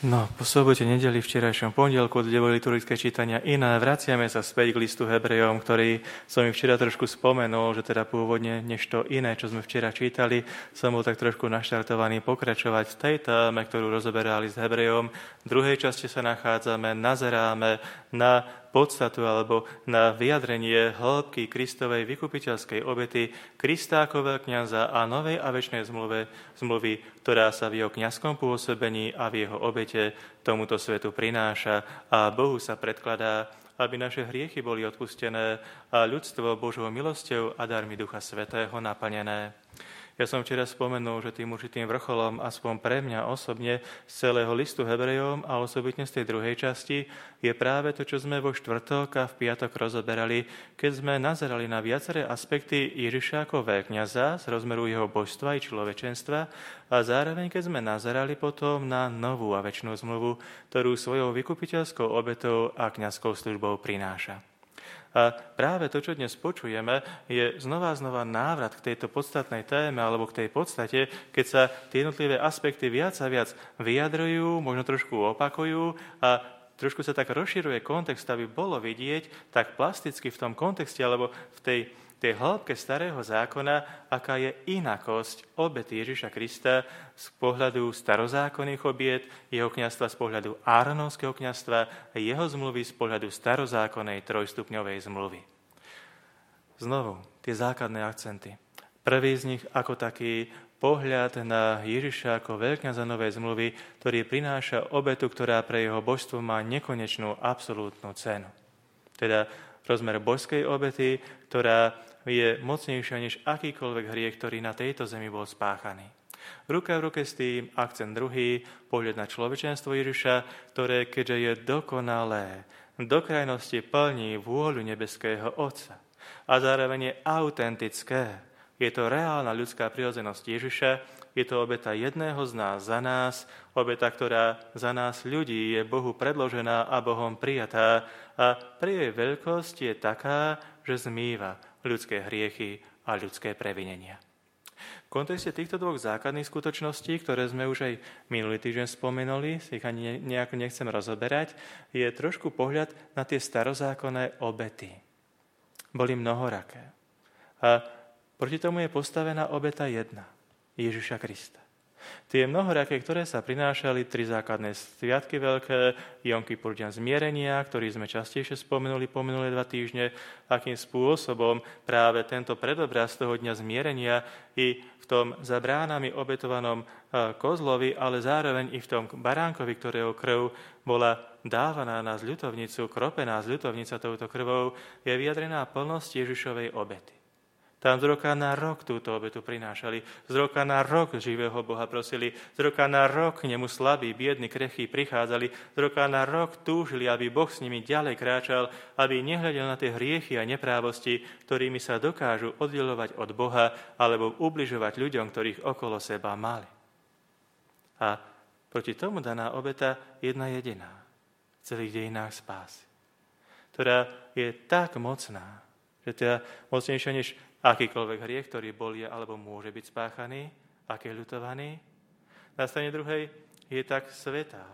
No, po sobote, nedeli, včerajšom pondelku, kde boli liturgické čítania iné, vraciame sa späť k listu Hebrejom, ktorý som mi včera trošku spomenul, že teda pôvodne než to iné, čo sme včera čítali, som bol tak trošku naštartovaný pokračovať v tej téme, ktorú rozoberá list Hebrejom. V druhej časti sa nachádzame, nazeráme na podstatu alebo na vyjadrenie hĺbky Kristovej vykupiteľskej obety Krista ako veľkňaza a novej a večnej zmluvy, ktorá sa v jeho kňazskom pôsobení a v jeho obete tomuto svetu prináša a Bohu sa predkladá, aby naše hriechy boli odpustené a ľudstvo Božou milosťou a darmi Ducha Svätého naplnené. Ja som včera spomenul, že tým určitým vrcholom, aspoň pre mňa osobne, z celého listu Hebrejom a osobitne z tej druhej časti, je práve to, čo sme vo štvrtok a v piatok rozoberali, keď sme nazerali na viaceré aspekty Ježiša ako veľkňaza z rozmeru jeho božstva i človečenstva a zároveň keď sme nazerali potom na novú a večnú zmluvu, ktorú svojou vykupiteľskou obetou a kňazskou službou prináša. A práve to, čo dnes počujeme, je znova návrat k tejto podstatnej téme alebo k tej podstate, keď sa tie jednotlivé aspekty viac a viac vyjadrujú, možno trošku opakujú a trošku sa tak rozširuje kontext, aby bolo vidieť tak plasticky v tom kontexte alebo v tej hĺbke starého zákona, aká je inakosť obety Ježiša Krista z pohľadu starozákonných obiet, jeho kňazstva z pohľadu Áronovského kňazstva a jeho zmluvy z pohľadu starozákonnej trojstupňovej zmluvy. Znovu, tie základné akcenty. Prvý z nich ako taký pohľad na Ježiša ako veľkňaza novej zmluvy, ktorý prináša obetu, ktorá pre jeho božstvo má nekonečnú absolútnu cenu. Teda rozmer božskej obety, ktorá je mocnejšia než akýkoľvek hriech, ktorý na tejto zemi bol spáchaný. Ruka v ruke s tým akcent druhý, pohľad na človečenstvo Ježiša, ktoré, keďže je dokonalé, do krajnosti plní vôľu nebeského Otca a zároveň je autentické. Je to reálna ľudská prirodzenosť Ježiša, je to obeta jedného z nás za nás, obeta, ktorá za nás ľudí je Bohu predložená a Bohom prijatá a pri jej veľkosť je taká, že zmýva ľudské hriechy a ľudské previnenia. V kontexte týchto dvoch základných skutočností, ktoré sme už aj minulý týždeň spomenuli, si ich ani nejako nechcem rozoberať, je trošku pohľad na tie starozákonné obety. Boli mnohoraké. A proti tomu je postavená obeta jedna, Ježiša Krista. Tie mnohoraké, ktoré sa prinášali, 3 základné sviatky veľké, Jom Kipur, deň zmierenia, ktorý sme častejšie spomenuli po minulé 2 týždne, akým spôsobom práve tento predobraz toho dňa zmierenia i v tom za bránami obetovanom kozlovi, ale zároveň i v tom baránkovi, ktorého krv bola dávaná na zľutovnicu, kropená zľutovnica touto krvou, je vyjadrená plnosť Ježišovej obety. Tam z roka na rok túto obetu prinášali, z roka na rok živého Boha prosili, z roka na rok k nemu slabí, biedni, krehkí prichádzali, z roka na rok túžili, aby Boh s nimi ďalej kráčal, aby nehľadel na tie hriechy a neprávosti, ktorými sa dokážu oddeľovať od Boha alebo ubližovať ľuďom, ktorých okolo seba mali. A proti tomu daná obeta jedna jediná v celých dejinách spásy, ktorá je tak mocná, že teda mocnejšia než akýkoľvek hriech, ktorý bol je alebo môže byť spáchaný, aký je ľutovaný. Na strane druhej je tak svätá.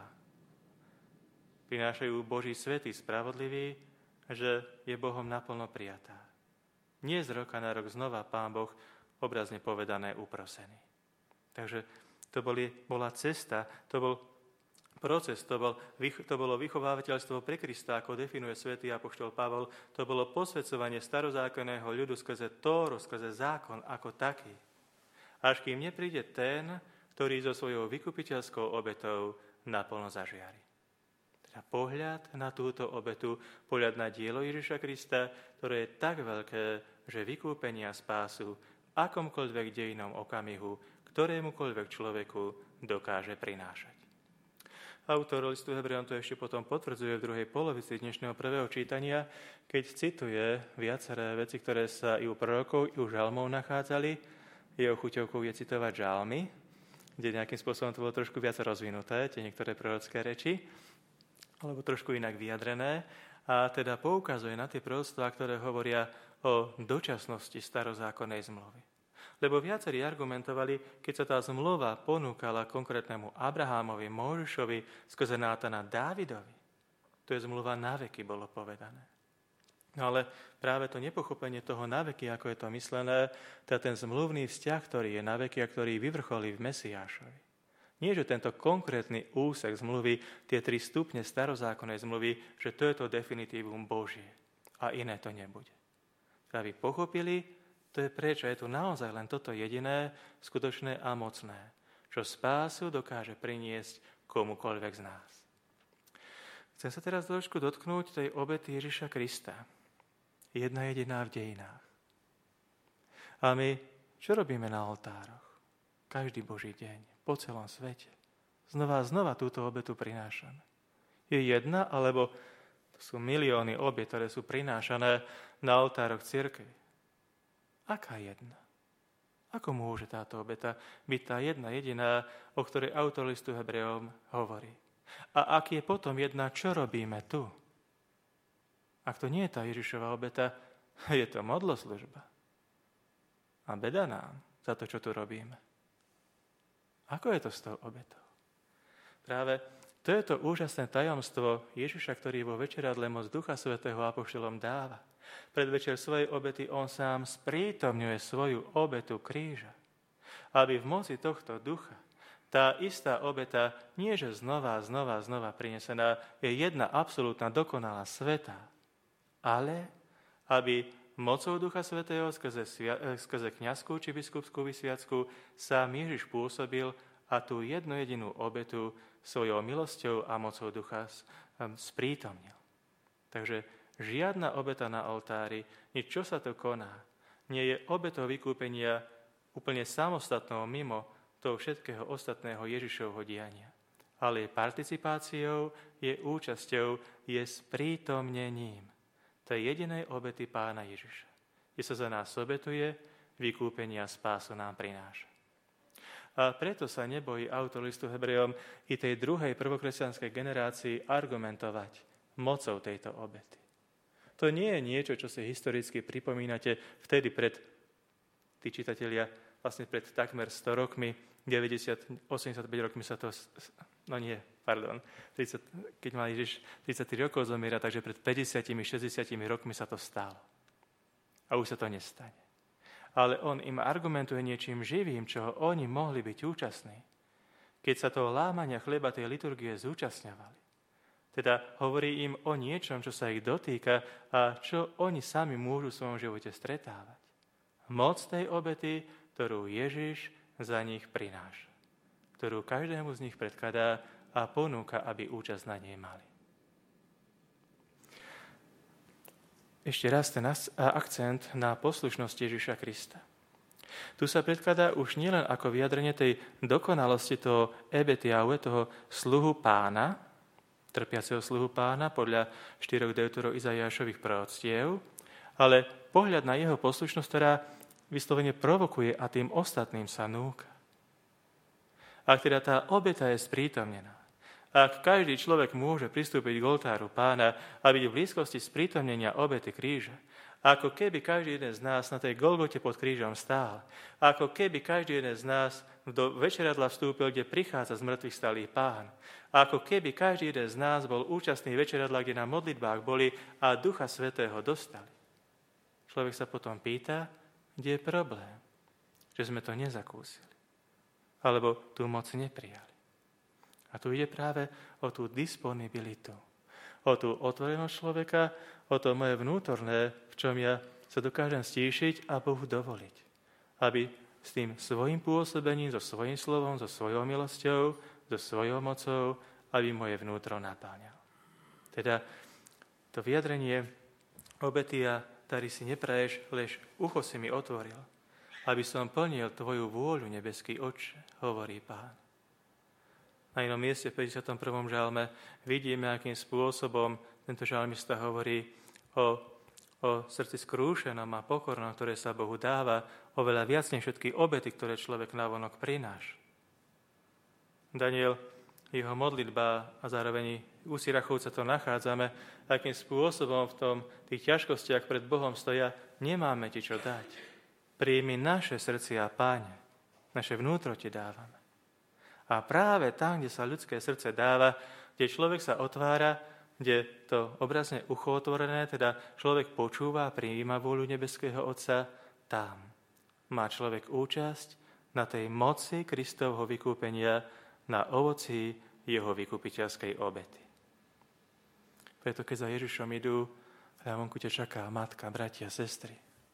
Prinášajú Boží svätý spravodlivý, že je Bohom naplno prijatá. Nie z roka na rok znova Pán Boh, obrazne povedané, uprosený. Takže to bola cesta, to bol proces, to bolo vychovávateľstvo pre Krista, ako definuje svätý apoštol Pavol, to bolo posväcovanie starozákonného ľudu skrze Tóru, skrze zákon ako taký. Až kým nepríde ten, ktorý so svojou vykupiteľskou obetou naplno zažiari. Teda pohľad na túto obetu, pohľad na dielo Ježiša Krista, ktoré je tak veľké, že vykúpenie a spásu akomkoľvek dejinom okamihu, ktorémukoľvek človeku dokáže prinášať. Autor listu Hebrejom to ešte potom potvrdzuje v druhej polovici dnešného prvého čítania, keď cituje viaceré veci, ktoré sa i u prorokov, i u žalmov nachádzali. Jeho chuťovkou je citovať žalmy, kde nejakým spôsobom to bolo trošku viac rozvinuté, tie niektoré prorocké reči, alebo trošku inak vyjadrené. A teda poukazuje na tie proroctvá, ktoré hovoria o dočasnosti starozákonnej zmluvy. Lebo viacerí argumentovali, keď sa tá zmluva ponúkala konkrétnemu Abrahámovi, Mojžišovi, skrze Nátana Dávidovi. To je zmluva na veky, bolo povedané. No ale práve to nepochopenie toho na veky, ako je to myslené, to je ten zmluvný vzťah, ktorý je na veky a ktorý vyvrcholí v Mesiášovi. Nie, že tento konkrétny úsek zmluvy, tie 3 stupne starozákonnej zmluvy, že to je to definitívum Božie a iné to nebude. Aby pochopili, to je prečo, je tu naozaj len toto jediné, skutočné a mocné, čo spásu dokáže priniesť komukoľvek z nás. Chcem sa teraz trošku dotknúť tej obety Ježiša Krista. Jedna jediná v dejinách. A my čo robíme na oltároch? Každý Boží deň, po celom svete. Znova a znova túto obetu prinášame. Je jedna, alebo to sú milióny obiet, ktoré sú prinášané na oltároch cirkvi. Aká jedna? Ako môže táto obeta byť tá jedna jediná, o ktorej autor listu Hebrejom hovorí? A ak je potom jedna, čo robíme tu? Ak to nie je tá Ježišova obeta, je to modloslužba. A beda nám za to, čo tu robíme. Ako je to s tou obetou? Práve to je to úžasné tajomstvo Ježiša, ktorý vo večeradle moc Ducha Svätého apoštolom dáva. Predvečer svojej obety on sám sprítomňuje svoju obetu kríža. Aby v moci tohto ducha tá istá obeta nie že znova prinesená, je jedna absolútna, dokonalá, svätá, ale aby mocou Ducha Svätého skrze kňazskú či biskupskú vysviacku sám Ježiš pôsobil a tú jednu jedinú obetu svojou milosťou a mocou Ducha sprítomnil. Takže žiadna obeta na oltári, nič čo sa to koná, nie je obetou vykúpenia úplne samostatnou mimo toho všetkého ostatného Ježišovho diania. Ale je participáciou, je účasťou, je sprítomnením tej jedinej obety Pána Ježiša, kde sa za nás obetuje, vykúpenia a spásu nám prináša. A preto sa nebojí autor listu Hebrejom i tej druhej prvokresťanskej generácii argumentovať mocou tejto obety. To nie je niečo, čo si historicky pripomínate vtedy tí čitatelia, vlastne pred takmer 100 rokmi, 85 rokmi sa to... 30, keď mal Ježiš 33 rokov zomiera, takže pred 50-60 rokmi sa to stalo. A už sa to nestane. Ale on im argumentuje niečím živým, čoho oni mohli byť účastní, keď sa toho lámania chleba tej liturgie zúčastňovali. Teda hovorí im o niečom, čo sa ich dotýka a čo oni sami môžu v svojom živote stretávať. Moc tej obety, ktorú Ježiš za nich prináša, ktorú každému z nich predkladá a ponúka, aby účasť na nej mali. Ešte raz ten akcent na poslušnosť Ježiša Krista. Tu sa predkladá už nielen ako vyjadrenie tej dokonalosti toho ebetiaue, toho sluhu Pána, trpiaceho sluhu Pána podľa 4 deuterov Izaiášových proroctiev, ale pohľad na jeho poslušnosť, ktorá vyslovene provokuje a tým ostatným sa núka. Ak teda tá obeta je sprítomnená, ak každý človek môže pristúpiť k oltáru Pána a byť v blízkosti sprítomnenia obety kríža, ako keby každý jeden z nás na tej Golgote pod krížom stál, ako keby každý jeden z nás do večeradla vstúpil, kde prichádza z mŕtvych stalý Pán, ako keby každý jeden z nás bol účastný večeradla, kde na modlitbách boli a Ducha Svätého dostali. Človek sa potom pýta, kde je problém, že sme to nezakúsili, alebo tú moc neprijali. A tu ide práve o tú disponibilitu, o tú otvorenosť človeka, o to moje vnútorné, v čom ja sa dokážem stíšiť a Bohu dovoliť. Aby s tým svojím pôsobením, so svojím slovom, so svojou milosťou, so svojou mocou, aby moje vnútro napáňal. Teda to vyjadrenie obety a tady si nepraješ, lež ucho si mi otvoril, aby som plnil tvoju vôľu, nebeský Otče, hovorí Pán. Na inom mieste v 51. žalme vidíme, akým spôsobom tento žalmista hovorí o srdci skrúšenom a pokornom, ktoré sa Bohu dáva, oveľa viac než všetky obety, ktoré človek navonok prináša. Daniel, jeho modlitba a zároveň u Sirachovca to nachádzame, akým spôsobom v tých ťažkostiach pred Bohom stoja, nemáme ti čo dať. Príjmi naše srdcia, Páne. Naše vnútro ti dávame. A práve tam, kde sa ľudské srdce dáva, kde človek sa otvára, kde to obrazne ucho otvorené, teda človek počúva a prijíma vôľu nebeského Otca, tam má človek účasť na tej moci Kristovho vykúpenia, na ovoci jeho vykupiteľskej obety. Preto keď za Ježišom idú, a vonku ťa čaká matka, bratia, sestry.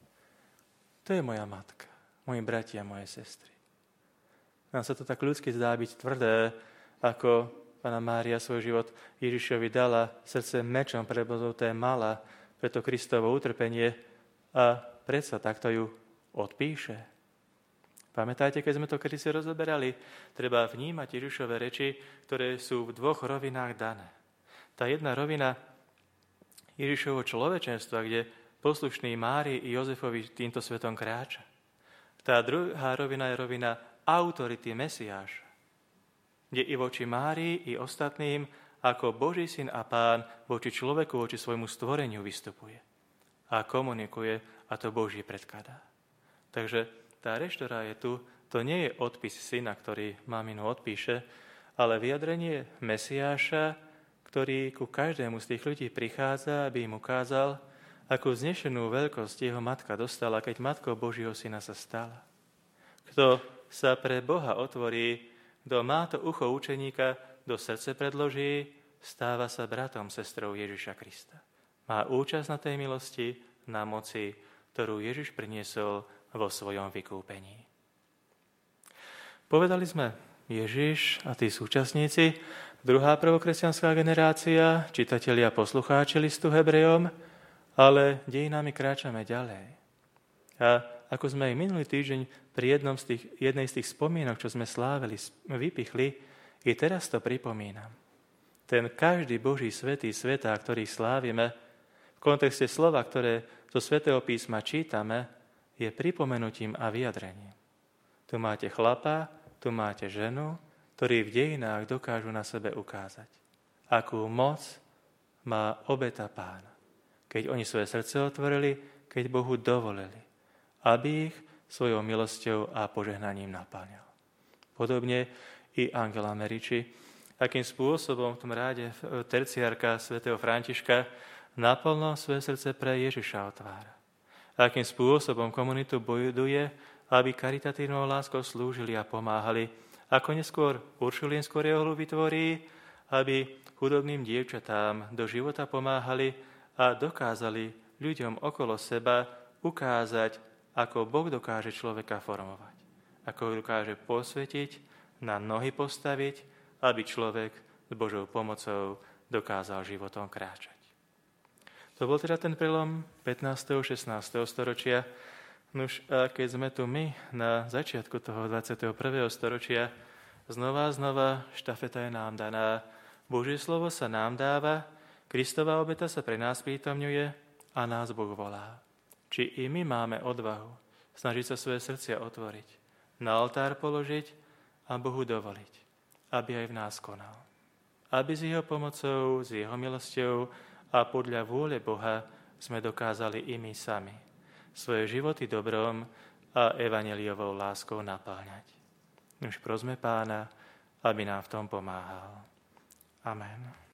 To je moja matka, moji bratia, moje sestry. Nám sa to tak ľudsky zdá byť tvrdé, ako Panna Mária svoj život Ježišovi dala, srdce mečom prebodnuté mala, preto Kristovo utrpenie a predsa takto ju odpíše. Pamätáte, keď sme to kedysi rozoberali, treba vnímať Ježišove reči, ktoré sú v dvoch rovinách dané. Tá jedna rovina Ježišovho človečenstva, kde poslušný Márii i Jozefovi týmto svetom kráča. Tá druhá rovina je rovina autority Mesiáša, kde i voči Márii, i ostatným, ako Boží syn a Pán, voči človeku, voči svojmu stvoreniu vystupuje a komunikuje a to Boží predkladá. Takže tá reč, ktorá je tu, to nie je odpis syna, ktorý maminu odpíše, ale vyjadrenie Mesiáša, ktorý ku každému z tých ľudí prichádza, aby im ukázal, akú vznešenú veľkosť jeho matka dostala, keď matkou Božieho syna sa stala. Kto sa pre Boha otvorí, kto má to ucho učeníka, do srdce predloží, stáva sa bratom, sestrou Ježiša Krista. Má účasť na tej milosti, na moci, ktorú Ježiš priniesol vo svojom vykúpení. Povedali sme Ježiš a tí súčasníci, druhá prvokresťanská generácia, čitatelia a poslucháči listu Hebrejom, ale dejinami kráčame ďalej. A ako sme aj minulý týždeň pri jednej z tých spomienok, čo sme slávili, vypichli, i teraz to pripomínam. Ten každý Boží svätý svätá, ktorý slávime, v kontexte slova, ktoré zo svätého písma čítame, je pripomenutím a vyjadrením. Tu máte chlapa, tu máte ženu, ktorí v dejinách dokážu na sebe ukázať, akú moc má obeta Pána. Keď oni svoje srdce otvorili, keď Bohu dovolili, aby ich svojou milosťou a požehnaním napáňal. Podobne i Angela Merici, akým spôsobom v tom ráde terciárka svätého Františka naplno svoje srdce pre Ježiša otvára. Akým spôsobom komunitu buduje, aby karitatívnou láskou slúžili a pomáhali, ako neskôr Uršulínsku reholu vytvorí, aby chudobným dievčatám do života pomáhali a dokázali ľuďom okolo seba ukázať, ako Boh dokáže človeka formovať. Ako ho dokáže posvetiť, na nohy postaviť, aby človek s Božou pomocou dokázal životom kráčať. To bol teda ten prelom 15. 16. storočia. Nuž, a keď sme tu my na začiatku toho 21. storočia, znova štafeta je nám daná. Božie slovo sa nám dáva, Kristova obeta sa pre nás prítomňuje a nás Boh volá. Či i my máme odvahu snažiť sa svoje srdcia otvoriť, na oltár položiť a Bohu dovoliť, aby aj v nás konal. Aby s jeho pomocou, s jeho milosťou a podľa vôle Boha sme dokázali i my sami svoje životy dobrom a evanjeliovou láskou napáňať. Už prosme Pána, aby nám v tom pomáhal. Amen.